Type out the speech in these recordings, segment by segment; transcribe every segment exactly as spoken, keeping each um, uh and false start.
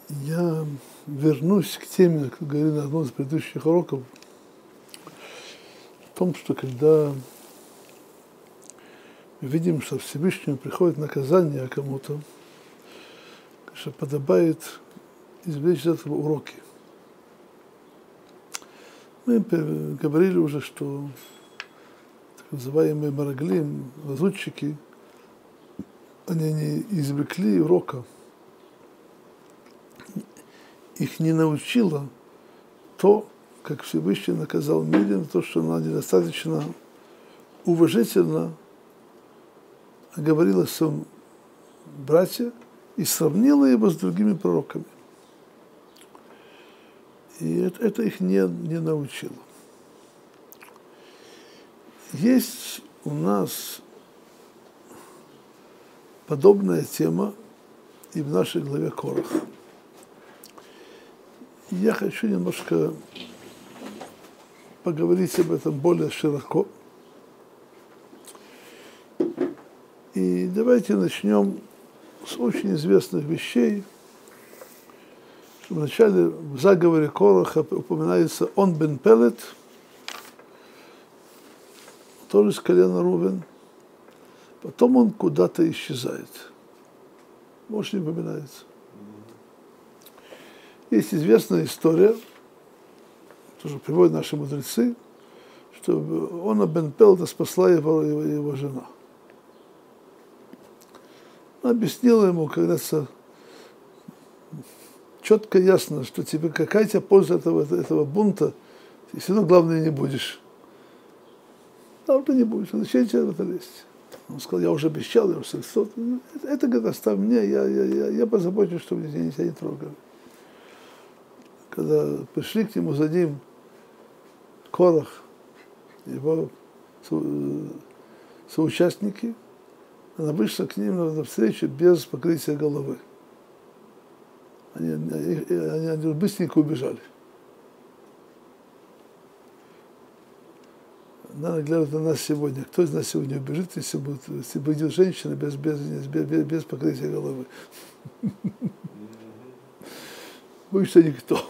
Я вернусь к теме, как говорили на одном из предыдущих уроков, о том, что когда мы видим, что Всевышнему приходит наказание кому-то, что подобает извлечь из этого уроки. Мы говорили уже, что так называемые мараглим, лазутчики, они не извлекли урока. Их не научило то, как Всевышний наказал Мирьям, то, что она недостаточно уважительно говорила о своем брате и сравнила его с другими пророками. И это, это их не, не научило. Есть у нас подобная тема и в нашей главе Корах. Я хочу немножко поговорить об этом более широко. И давайте начнем с очень известных вещей. Вначале в заговоре Кораха упоминается он бен Пелет, тоже с колена Рувен. Потом он куда-то исчезает. Может, не упоминается. Есть известная история, тоже приводят наши мудрецы, что Она бен Пелета спасла его, его, его жена. Она объяснила ему, как говорится, четко ясно, что тебе какая тебе польза этого, этого бунта, ты все равно главное не будешь. Да, ты не будешь, зачем тебе в это лезть? Он сказал, я уже обещал, я уже это, это говорит, оставь мне, я, я, я, я позабочусь, чтобы меня тебя не трогали. Когда пришли к нему за ним Корах, его со, соучастники, она вышла к ним на встречу без покрытия головы. Они, они, они быстренько убежали. Надо глядеть на нас сегодня. Кто из нас сегодня убежит, если будет, если будет женщина без, без, без, без, без покрытия головы? Боюсь, никто.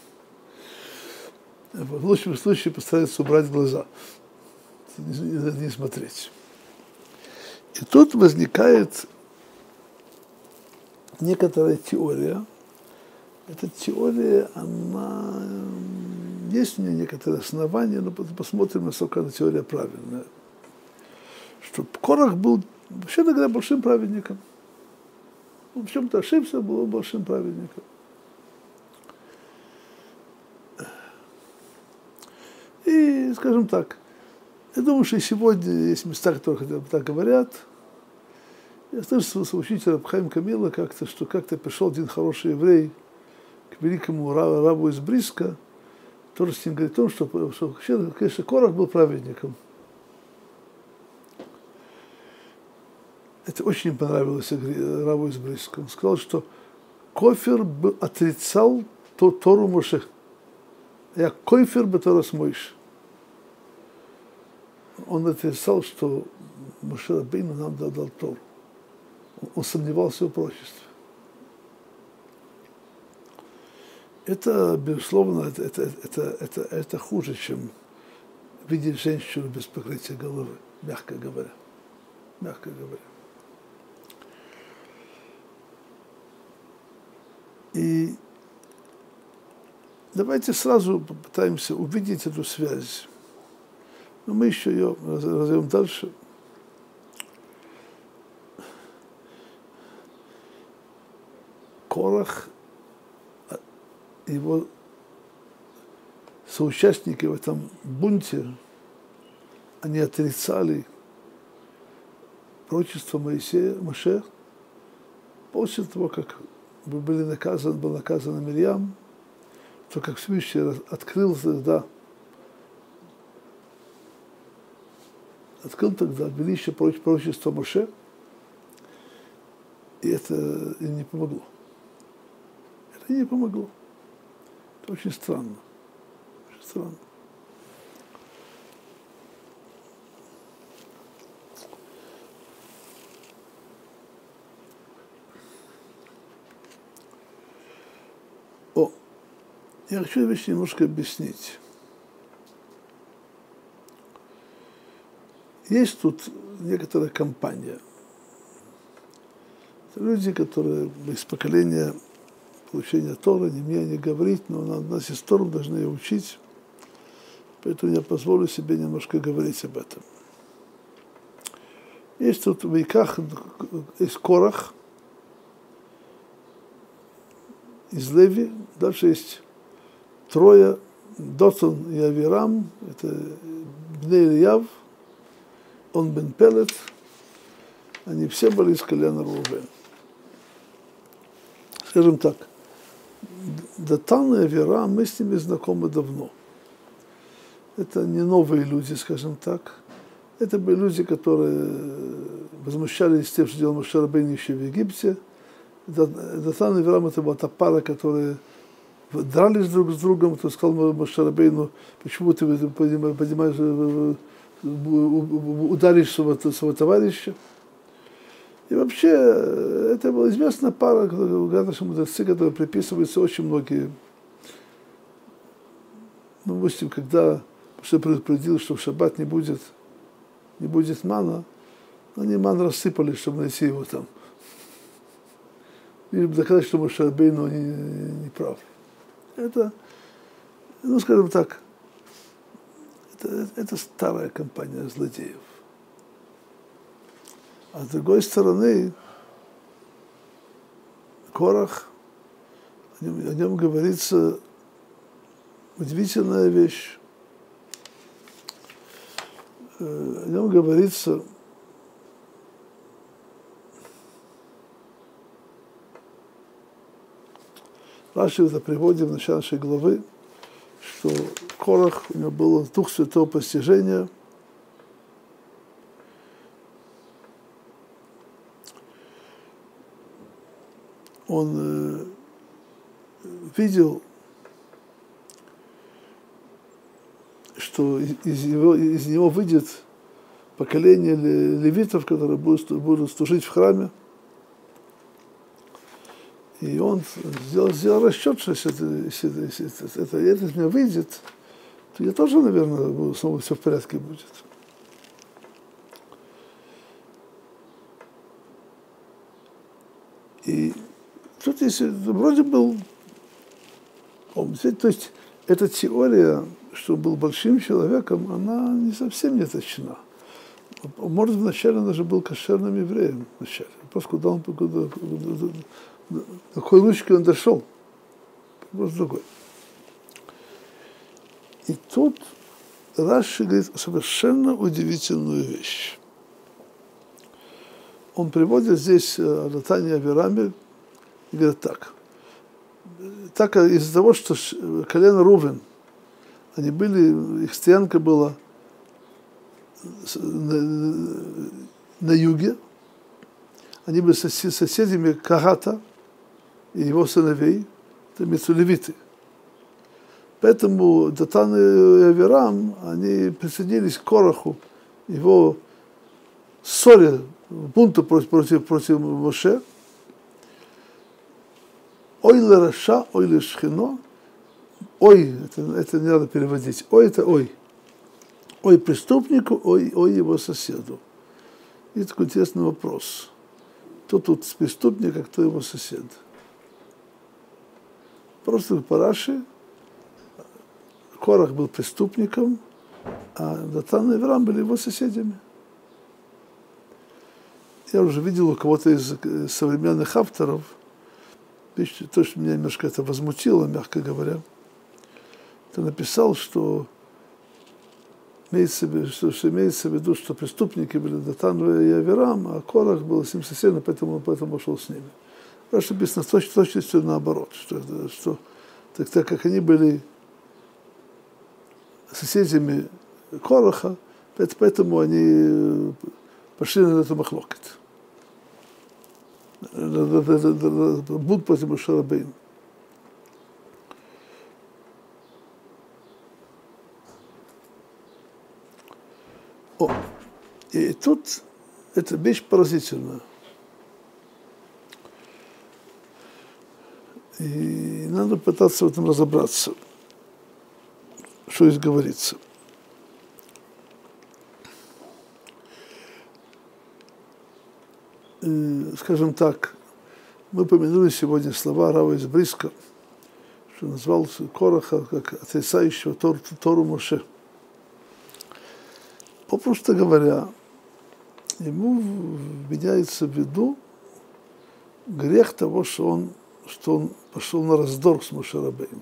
В лучшем случае постарается убрать глаза, не, не смотреть. И тут возникает некоторая теория. Эта теория, она... Есть у нее некоторые основания, но посмотрим, насколько эта теория правильная. Что Корах был, вообще говоря, большим праведником. Он в чем-то ошибся, был большим праведником. И, скажем так, я думаю, что и сегодня есть места, которые так говорят. Я слышал своего учителя Хаим Камила как-то, что как-то пришел один хороший еврей к великому рабу из Бриска, тоже с ним говорит о том, что, что конечно, Корах был праведником. Это очень понравилось рабу из Бриска. Он сказал, что Кофер отрицал Тору Моше. Я Койфер бетарас Мойше. Он отрицал, что Моше Рабейну нам дал, дал Тору. Он сомневался в пророчестве. Это, безусловно, это, это, это, это, это хуже, чем видеть женщину без покрытия головы, мягко говоря. Мягко говоря. И давайте сразу попытаемся увидеть эту связь. Но мы еще ее развиваем дальше. Корах, его соучастники в этом бунте, они отрицали пророчество Моисея, Моше, после того, как были наказаны, был наказан Мирьям, то как Всевышний открыл тогда, открыл тогда величие пророчества Моше, и это им не помогло. Это не помогло. Это очень странно. Очень странно. Я хочу вещь немножко объяснить. Есть тут некоторая компания. Это люди, которые из поколения получения Торы, не мне не говорить, но нас из Торы должны ее учить. Поэтому я позволю себе немножко говорить об этом. Есть тут в Вайках, есть Корах, из Леви, дальше есть трое, Дотан и Авирам, это Бней Ильяв, он бен Пелет, они все были из колена Рувена. Скажем так, Дотан и Авирам, мы с ними знакомы давно. Это не новые люди, скажем так. Это были люди, которые возмущались тем, что делал Моше Рабейну еще в Египте. Дотан и Авирам — это была та пара, которая дрались друг с другом, кто сказал Моше Рабейну, почему ты поднимаешь, ударишь своего, своего товарища. И вообще, это была известная пара, наши мудрецы, которые приписываются очень многие. Ну, допустим, когда Моше предупредил, что в шаббат не будет, не будет мана, они ман рассыпали, чтобы найти его там. И доказать, что Моше Рабейну не, не, не прав. Это, ну, скажем так, это, это старая компания злодеев. А с другой стороны, Корах, о нем, о нем говорится удивительная вещь. О нем говорится, Раши это приводит в начале нашей главы, что Корах, у него был дух святого постижения. Он э, видел, что из него, из него выйдет поколение левитов, которые будут, будут служить в храме. И он сделал, сделал расчет, что если это, если, если это, это, это из меня выйдет, то я тоже, наверное, буду, снова все в порядке будет. И тут если вроде был, то есть эта теория, что он был большим человеком, она не совсем не точна. Может, вначале он даже был кошерным евреем. Вначале. Просто куда он, куда, куда, до какой ручки он дошел. Просто другой. И тут Раши говорит совершенно удивительную вещь. Он приводит здесь о Дотане и Авираме и говорит так. Так из-за того, что колено Рувен, они были, их стоянка была на, на юге, они были соседями Кагата и его сыновей, это мецулевиты. Поэтому Дотан и Авирам, они присоединились к Кораху, его ссоре, бунту против, против, против Моше. Ой ле раша, ой ле шхино. Ой, это, это не надо переводить. Ой, это ой. Ой преступнику, ой, ой его соседу. И такой интересный вопрос. Кто тут преступник, а кто его сосед? Просто по Раши Корах был преступником, а Дотан и Авирам были его соседями. Я уже видел у кого-то из современных авторов, то, что меня немножко это возмутило, мягко говоря, ты написал, что имеется, что, что имеется в виду, что преступники были Дотан и Авирам, а Корах был с ним соседом, поэтому он поэтому шел с ними. Потому что написано с точ, точностью наоборот, что, что так, так как они были соседями Кораха, поэтому они пошли на эту махлокет. Бунт против Моше Рабейну. О, и тут эта вещь поразительная. И надо пытаться в этом разобраться. что здесь говорится. И, скажем так, мы упомянули сегодня слова Рава из Бриска, что назвал Кораха как отрицающего Тору, Тору Моше. Попросту говоря, ему вменяется в виду грех того, что он, что он пошел на раздор с Моше Рабейну.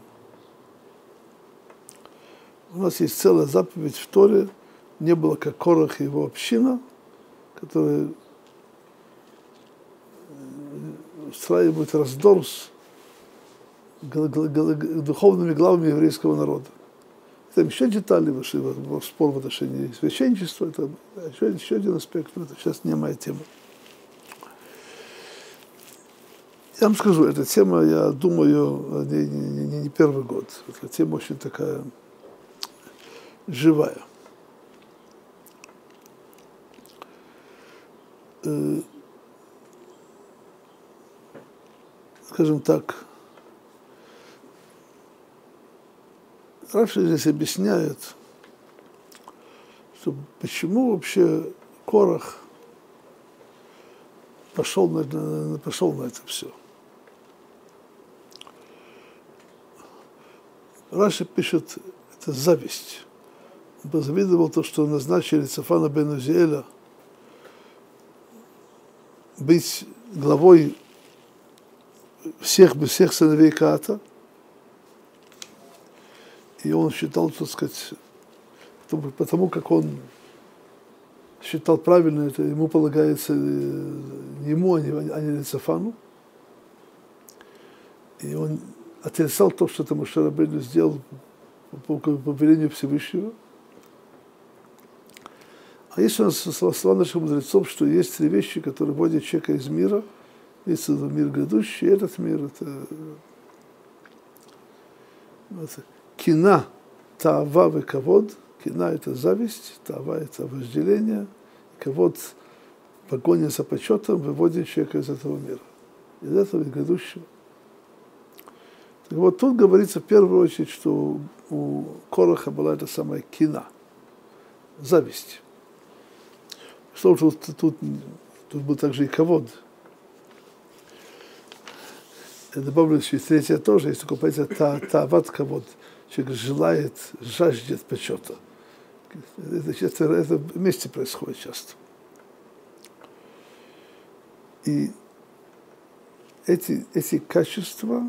У нас есть целая заповедь в Торе, не было как Корах и его община, которая устраивает раздор с духовными главами еврейского народа. Там еще детали вошли в спор в отношении священничества, это еще, еще один аспект, но это сейчас не моя тема. Я вам скажу, эта тема, я думаю, не, не, не, не первый год. Эта тема очень такая живая. Э, скажем так, Раши здесь объясняет, что почему вообще Корах пошел на, на, пошел на это все. Раши пишет, это зависть. Он позавидовал то, что назначили Цафана бен Узиэля быть главой всех, всех сыновей Каата. И он считал, так сказать, потому, потому как он считал правильно, это ему полагается ему, а не, а не Цафану. И он отрицал то, что это Моше Рабейну сделал по, по, по велению Всевышнего. А есть у нас слова наших мудрецов, что есть три вещи, которые вводят человека из мира. Есть мир грядущий, этот мир, это, это кина, таава и кавод. Кина – это зависть, таава – это вожделение, кавод – погоня за почетом выводит человека из этого мира, из этого из грядущего. Так вот, тут говорится в первую очередь, что у Кораха была эта самая кина, зависть. Что тут, тут, тут был также и кавод. Я добавлю еще и третье тоже, есть такое понятие та, таават кавод. Человек желает, жаждет почета. Это, это, это вместе происходит часто. И эти, эти качества,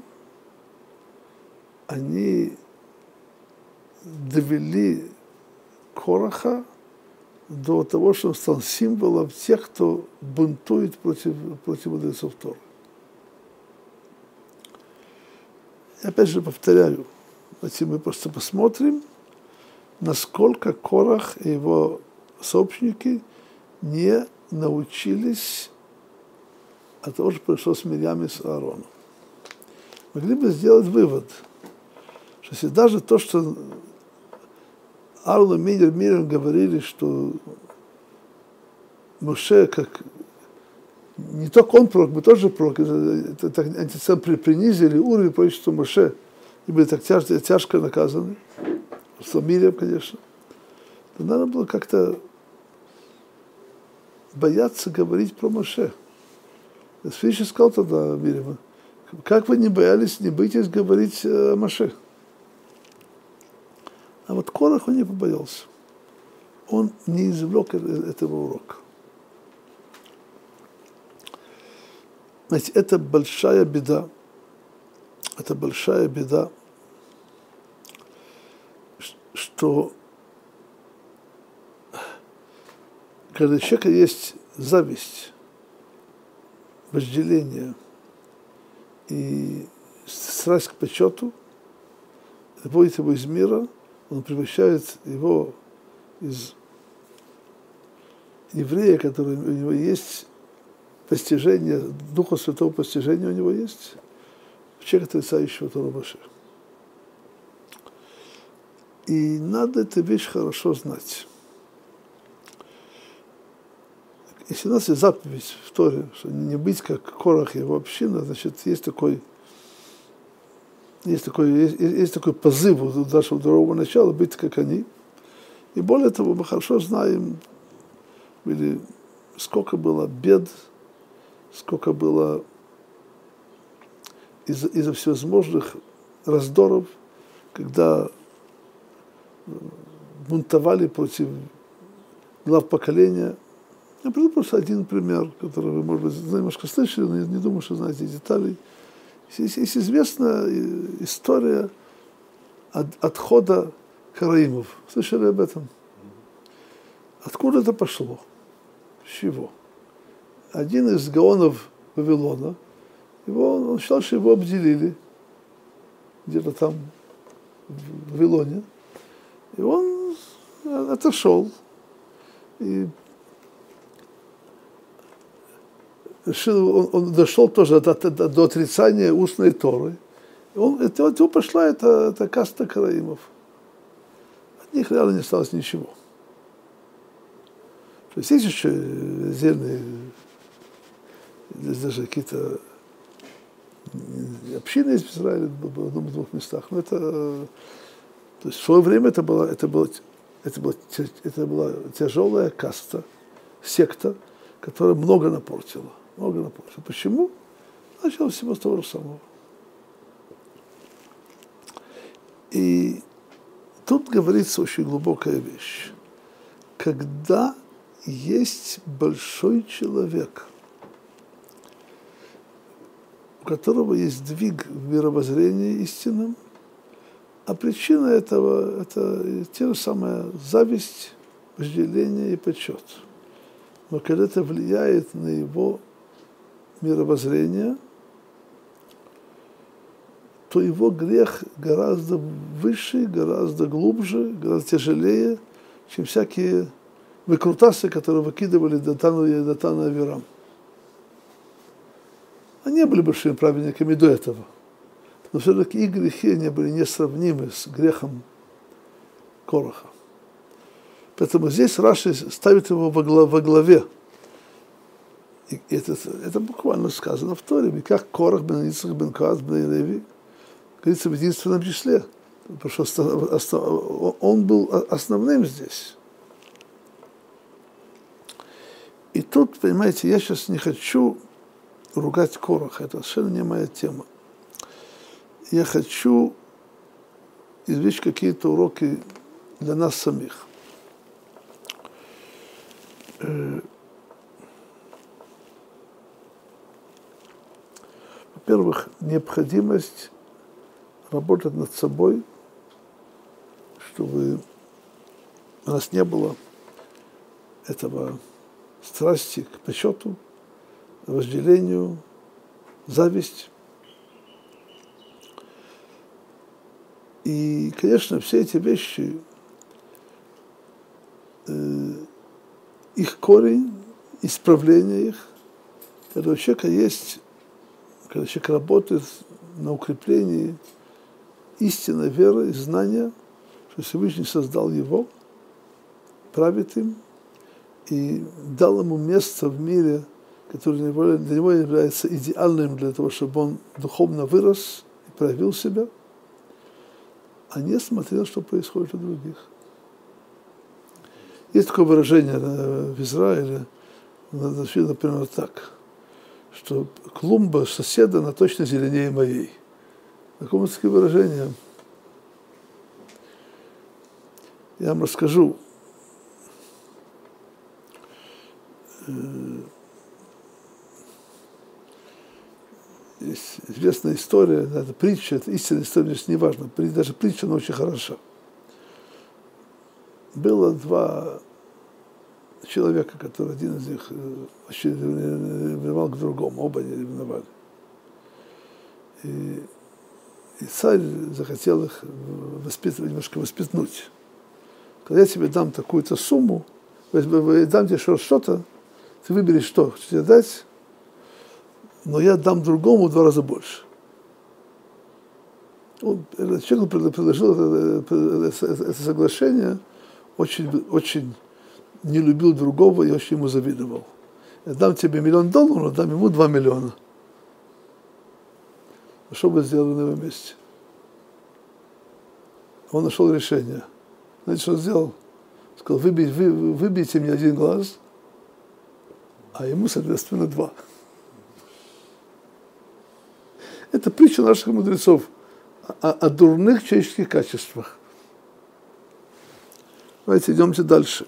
они довели Кораха до того, что он стал символом тех, кто бунтует против, против мудрецов Торы. И опять же повторяю, давайте мы просто посмотрим, насколько Корах и его сообщники не научились от того, что произошло с Мирьям и с Аароном. Могли бы сделать вывод, что если даже то, что Аарон и Мирьям говорили, что Моше как не только он пророк, мы тоже пророк, это, это, они принизили уровень пророчества Моше и были так тяжко, тяжко наказаны, с Мирьям, конечно, то надо было как-то бояться говорить про Моше. Всевышний сказал тогда Мирьяму, как вы не боялись, не боитесь говорить о Моше. А вот Корах он не побоялся. Он не извлек этого урока. Знаете, это большая беда. Это большая беда, что когда у человека есть зависть, вожделение и страсть к почету, выводит его из мира, он превращает его из еврея, который у него есть постижение, Духа Святого постижения у него есть, в человека, отрицающего Тору Моше. И надо эту вещь хорошо знать. Если у нас есть заповедь в Торе, что не быть как Корах и его община, значит, есть такой есть такой, есть, есть такой позыв у нашего здорового начала быть как они. И более того, мы хорошо знаем, или сколько было бед, сколько было из-за, из-за всевозможных раздоров, когда бунтовали против глав поколения. Я приведу просто один пример, который вы, может быть, немножко слышали, но я не думаю, что знаете деталей. Есть, есть известная история от, отхода караимов. Слышали об этом? Откуда это пошло? С чего? Один из гаонов Вавилона, его, он считал, что его обделили где-то там, в Вавилоне. И он отошел и решил, он, он дошел тоже до, до, до отрицания устной Торы. И он, это, от него пошла эта, эта каста караимов. От них реально не осталось ничего. То есть есть еще отдельные, даже какие-то общины есть в Израиле в одном-двух местах. Но это, то есть в свое время это была, это была, это была, это была тяжелая каста, секта, которая много напортила. Много напортила. Почему? Начало всего с того же самого. И тут говорится очень глубокая вещь. Когда есть большой человек, у которого есть сдвиг в мировоззрении истинном, а причина этого – это те же самые зависть, вожделение и почет. Но когда это влияет на его мировоззрение, то его грех гораздо выше, гораздо глубже, гораздо тяжелее, чем всякие выкрутасы, которые выкидывали Датану и Датану Авирам. Они были большими праведниками до этого. Но все-таки их грехи они были несравнимы с грехом Кораха. Поэтому здесь Раши ставит его во главе. И это, это буквально сказано в Торе. И как Корах бен Ицхак бен Коат бен Леви, говорится в единственном числе. Потому что он был основным здесь. И тут, понимаете, я сейчас не хочу ругать Кораха, это совершенно не моя тема. Я хочу извлечь какие-то уроки для нас самих. Во-первых, необходимость работать над собой, чтобы у нас не было этого страсти к почету, вожделению, зависть. И, конечно, все эти вещи, э, их корень, исправление их, когда у человека есть, когда человек работает на укреплении истинной веры и знания, что Всевышний создал его, правит им и дал ему место в мире, который для него, для него является идеальным для того, чтобы он духовно вырос и проявил себя, а не смотрел, что происходит у других. Есть такое выражение в Израиле, например, так, что клумба соседа, она точно зеленее моей. Такое выражение. Я вам расскажу. Есть известная история, это притча, это истинная история, здесь не важно, даже притча, она очень хороша. Было два человека, которые один из них очень ревновал к другому, оба они ревновали. И, и царь захотел их воспитывать, немножко воспитнуть. Когда я тебе дам такую-то сумму, дам тебе что-то, ты выберешь, что тебе дать, но я дам другому в два раза больше. Он, человек предложил это, это, это соглашение, очень, очень не любил другого и очень ему завидовал. Я дам тебе миллион долларов, но дам ему два миллиона. Что бы сделали на его месте? Он нашел решение. Знаете, что он сделал? Сказал, выбей, вы, выбейте мне один глаз, а ему, соответственно, два. Это притча наших мудрецов о, о дурных человеческих качествах. Давайте идемте дальше.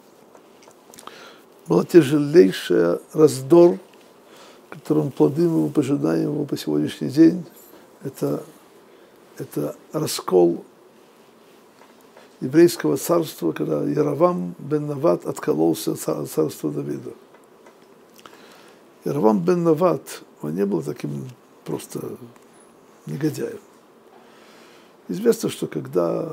Была тяжелейшая раздор, которым плоды мы пожинаем его по сегодняшний день. Это, это раскол еврейского царства, когда Яровам бен Нават откололся от царства Давида. Яровам бен Нават, он не был таким просто негодяем. Известно, что когда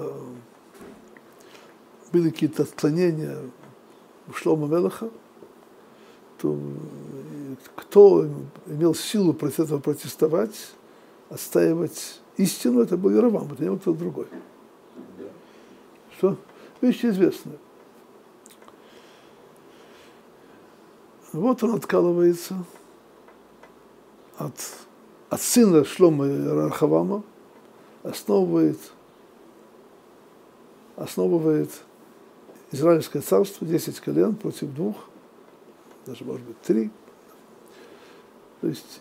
были какие-то отклонения у Шломо Мелеха, то кто имел силу против этого протестовать, отстаивать истину, это был Яровам, это не был кто-то другой. Что? Вещи известные. Вот он откалывается от, от сына Шломо Рахавама, основывает, основывает Израильское царство, десять колен против двух, даже, может быть, три. То есть,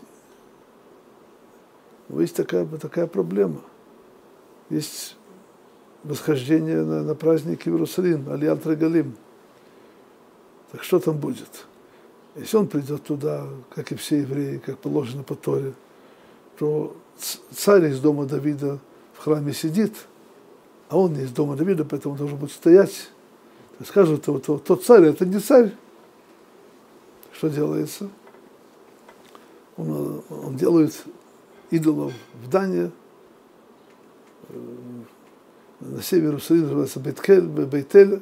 ну, есть такая, такая проблема. Есть восхождение на, на праздник в Иерусалим, Алият Регалим. Так что там будет? Если он придет туда, как и все евреи, как положено по Торе, то царь из дома Давида в храме сидит, а он не из дома Давида, поэтому должен будет стоять. Скажут, то, то, тот царь, это не царь. Что делается? Он, он делает идолов в Дане, на севере Иерусалима называется Бейткель, Бейтель,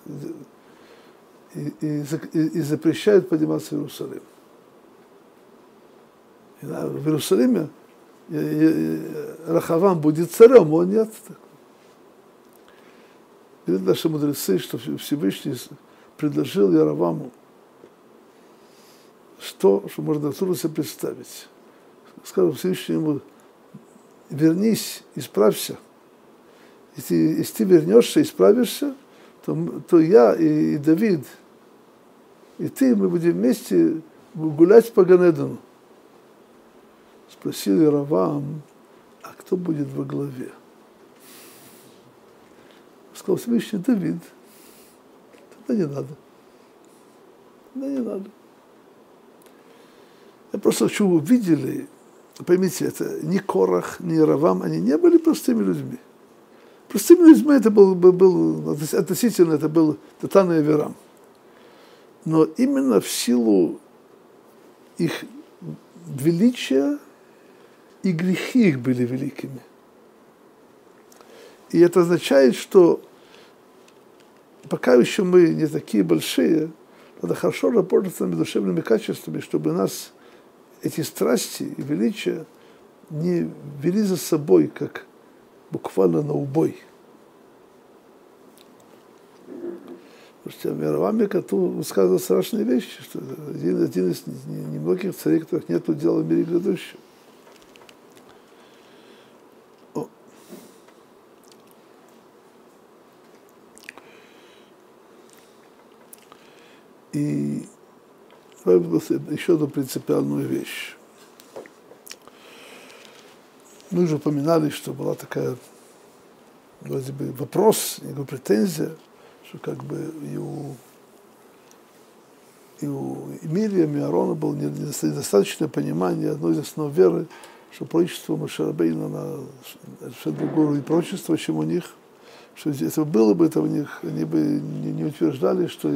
и, и, и, и запрещает подниматься в Иерусалим. И, да, в Иерусалиме и, и, Рахавам будет царем, а он нет. Говорят наши мудрецы, что Всевышний предложил Яроваму что, что можно трудно себе представить. Сказал Всевышний ему, вернись, исправься. Если, если ты вернешься, исправишься, то, то я и, и Давид, и ты, мы будем вместе гулять по Ганедону. Спросил Яровам, а кто будет во главе? Сказал Всевышний, Давид. Тогда не надо. Тогда не надо. Я просто хочу, вы увидели, поймите, это ни Корах, ни Яровам, они не были простыми людьми. Простыми людьми это был, был относительно, это был Датан и Авирам. Но именно в силу их величия и грехи их были великими. И это означает, что пока еще мы не такие большие, надо хорошо работать с нами душевными качествами, чтобы нас эти страсти и величия не вели за собой, как буквально на убой. Потому что в Яроваме тут сказано страшные вещи, что один, один из немногих царей, которых нет дела в мире грядущем. О. И еще одну принципиальную вещь. Мы уже упоминали, что была такая, вроде бы, вопрос, его претензия, что как бы и у, и у Мирьям, и Аарона было недостаточное понимание одной из основ веры, что пророчество Моше Рабейну на совершенно другое пророчество, чем у них. Что если было бы это у них, они бы не, не утверждали, что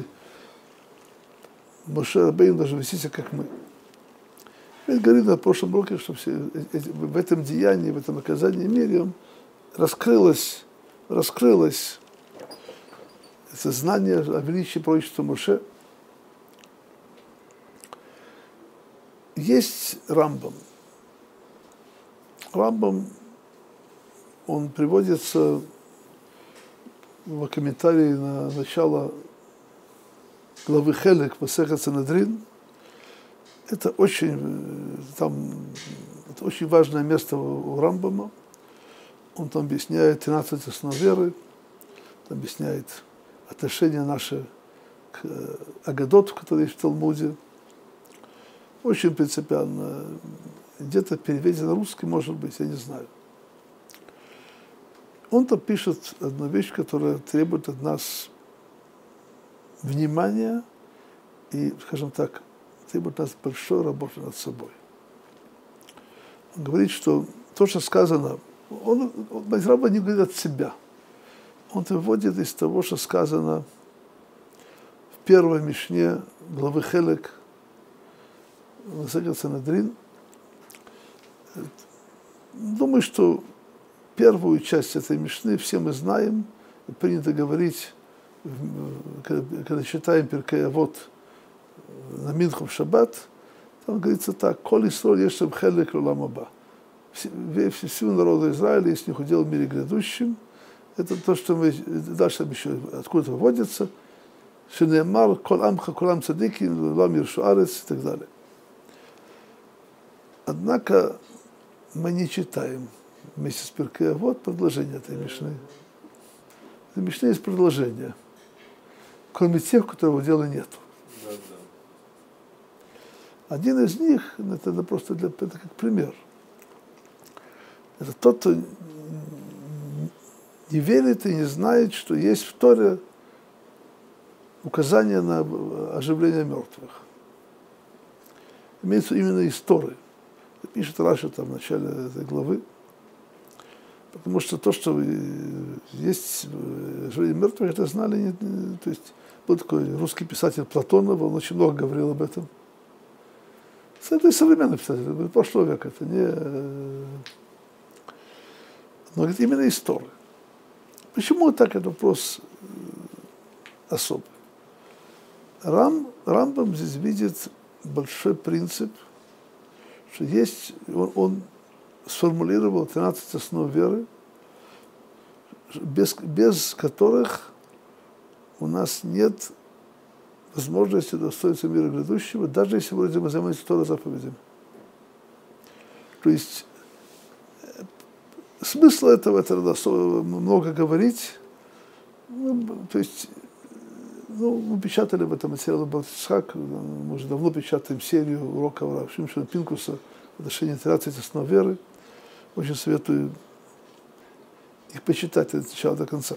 Моше Рабейну должен вести себя, как мы. Мы говорили на прошлом уроке, что все, в этом деянии, в этом оказании Мирьям раскрылось, раскрылось это знание о величии пророчества Моше. Есть Рамбам. Рамбам, он приводится в комментарии на начало главы Хелек Масехет Санедрин. Это очень, там, это очень важное место у Рамбама. Он там объясняет тринадцать основ веры, объясняет отношение наше к Агадоту, который есть в Талмуде. Очень принципиально. Где-то переведено на русский, может быть, я не знаю. Он там пишет одну вещь, которая требует от нас внимания и, скажем так, требует от нас большой работы над собой. Он говорит, что то, что сказано, он, Раба не говорит от себя. Он выводит из того, что сказано в первой Мишне главы Хелек, Масехет Санедрин. Думаю, что первую часть этой Мишны все мы знаем. Принято говорить, когда читаем Перкей Авот на Минху в Шаббат, там говорится так: «Коль Исроль ешем хелек лолам аба». Всего народа Израиля есть них удел в мире грядущем. Это то, что мы дальше еще откуда выводится. Шинеемар, кол амха, кол ам цадиким, лолам иршу арец и так далее. Однако мы не читаем вместе с Перкей Авот продолжение этой Мишны. В Мишне есть продолжение, кроме тех, у которого дела нет. Да, да. Один из них, это просто для, это как пример, это тот, кто не верит и не знает, что есть в Торе указание на оживление мертвых. Имеется именно из Торы. Пишет Раши там в начале этой главы. Потому что то, что есть оживление мертвых, это знали, не, то есть был такой русский писатель Платонов, он очень много говорил об этом. Это современный писатель, прошлого века, это не... Но говорит, именно из Торы. Почему так, это вопрос особый. Рам, Рамбам здесь видит большой принцип, что есть, он, он сформулировал тринадцать основ веры, без, без которых у нас нет возможности достоиться мира грядущего, даже если вроде мы занимаемся Торой заповедями. То есть смысл этого, это много говорить. Ну, то есть, ну, мы печатали в этом материале Балтисхак, мы уже давно печатаем серию уроков Рав Шимшона Пинкуса в отношении тринадцати основ веры. Очень советую их почитать от начала до конца.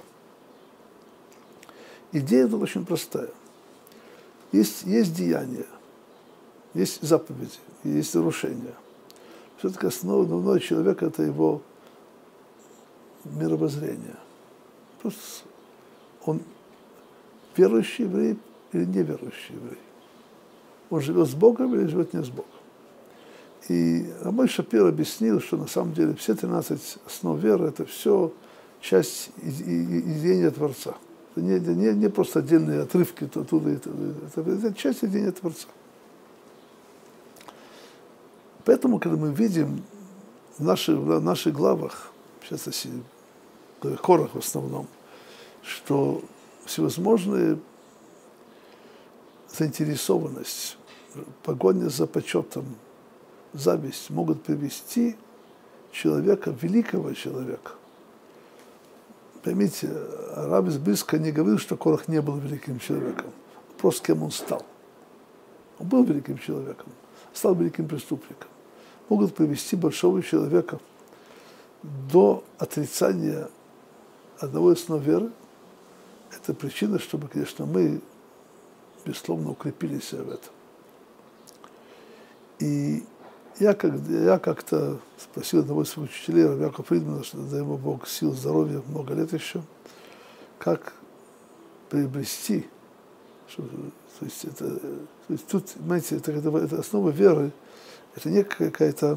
Идея тут очень простая. Есть, есть деяния, есть заповеди, есть нарушения. Все-таки основной человек – это его мировоззрение. Просто он верующий еврей или неверующий еврей. Он живет с Богом или живет не с Богом. И Рамой Шапир объяснил, что на самом деле все тринадцать основ веры – это все часть идеяния Творца. Это не, не, не просто отдельные отрывки оттуда, это, это часть идеяния Творца. Поэтому, когда мы видим в наших, в наших главах, сейчас в Корах в основном, что всевозможные заинтересованность, погоня за почетом, зависть могут привести человека, великого человека. Поймите, Рав из Бриска не говорил, что Корах не был великим человеком. Просто кем он стал. Он был великим человеком, стал великим преступником. Могут привести большого человека до отрицания одного из основ веры. Это причина, чтобы, конечно, мы, безусловно, укрепили себя в этом. И я, как, я как-то спросил одного из своих учителей, Рав Якова Фридмана, что дай ему Бог сил, здоровья, много лет еще, как приобрести, что, то есть, это, то есть тут, понимаете, это, это, это основа веры, это не какая-то,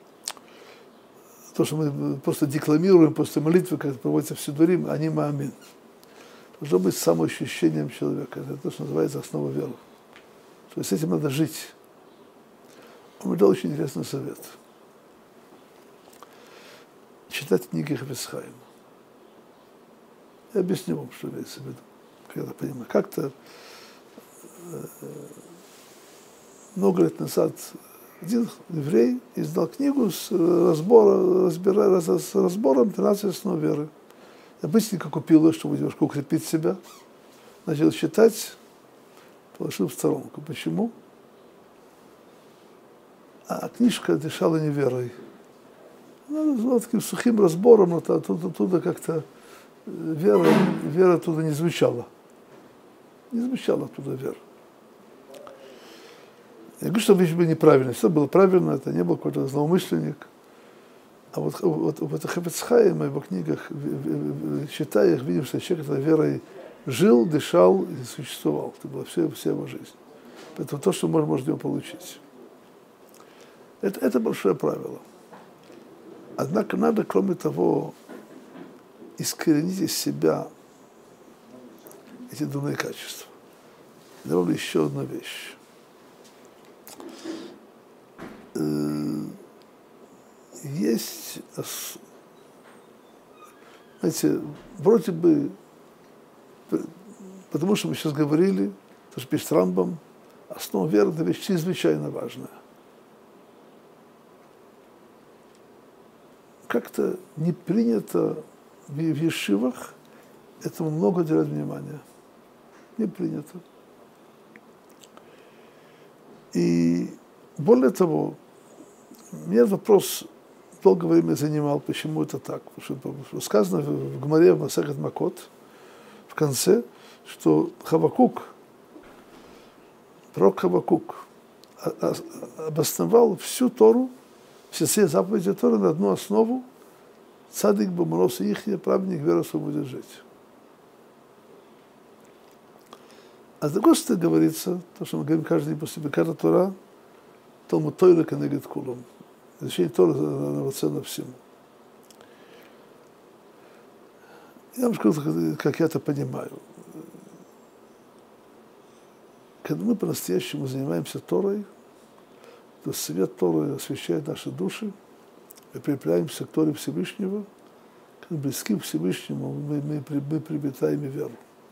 то, что мы просто декламируем после молитвы, как проводится в Сидурим, они маамин. Должно быть самоощущением человека. Это то, что называется основа веры. То есть с этим надо жить. Он мне дал очень интересный совет. Читать книги Хафец Хаима. Я объясню вам, что имеется в виду, когда понимаю. Как-то э, много лет назад Один еврей издал книгу с, разбора, разбира, с разбором тринадцати основ веры. Я быстренько купил ее, чтобы немножко укрепить себя. Начал читать, положил в сторонку. Почему? А книжка дышала неверой. Она была таким сухим разбором, но оттуда, оттуда как-то вера, вера оттуда не звучала. Не звучала оттуда вера. Я говорю, что вещь была неправильная. Все было правильно, это не был какой-то злоумышленник. А вот, вот, вот в Хафец Хаим, в его книгах, читая их, видим, что человек этой верой жил, дышал и существовал. Это была вся, вся его жизнь. Поэтому то, что можно, можно от него получить. Это, это большое правило. Однако надо, кроме того, искоренить из себя эти дурные качества. Я добавлю еще одну вещь. Есть, знаете, вроде бы, потому что мы сейчас говорили, то, что пишет Рамбам, основа веры – это вещь чрезвычайно важная. Как-то не принято в ешивах этому много уделять внимания. Не принято. И более того, меня вопрос долгое время занимал, почему это так. Потому что сказано в Гмаре, в Масехет Макот, в конце, что Хавакук, пророк Хавакук, обосновал всю Тору, все заповеди Торы на одну основу: цадик бомонос ихья, праведник верой будет жить. А с другой стороны говорится, то, что мы говорим каждый день после Беката Тора, Талмуд Тойра кенегед кулом. Изучение Торы равноценно всему. Я вам скажу, как я это понимаю. Когда мы по-настоящему занимаемся Торой, то свет Торы освещает наши души, мы прикрепляемся к Торе Всевышнего, когда близки к Всевышнему, мы, мы, мы приобретаем веру.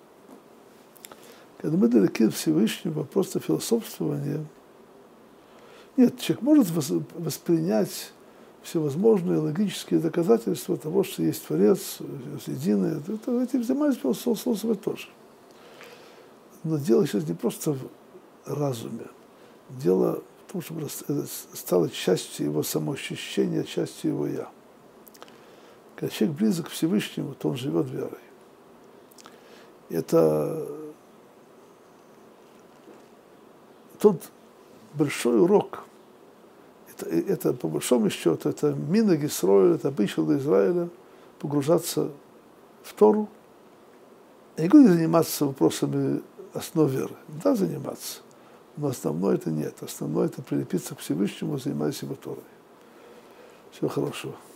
Когда мы далеки от Всевышнего, просто философствование. Нет, человек может воспринять всевозможные логические доказательства того, что есть Творец, единый. Это, этим занимается философствовать тоже. Но дело сейчас не просто в разуме. Дело в том, чтобы это стало частью его самоощущения, частью его «я». Когда человек близок к Всевышнему, то он живет верой. Это тот большой урок. Это, это по большому счету, это минхаг Исроэль, это обычай для Израиля погружаться в Тору. Я не говорю заниматься вопросами основ веры. Да, заниматься. Но основное это нет. Основное это прилепиться к Всевышнему, занимаясь его Торой. Всего хорошего.